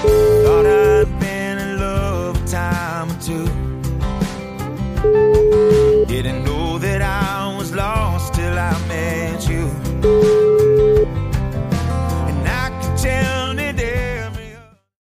Thought I'd been in love a time or two.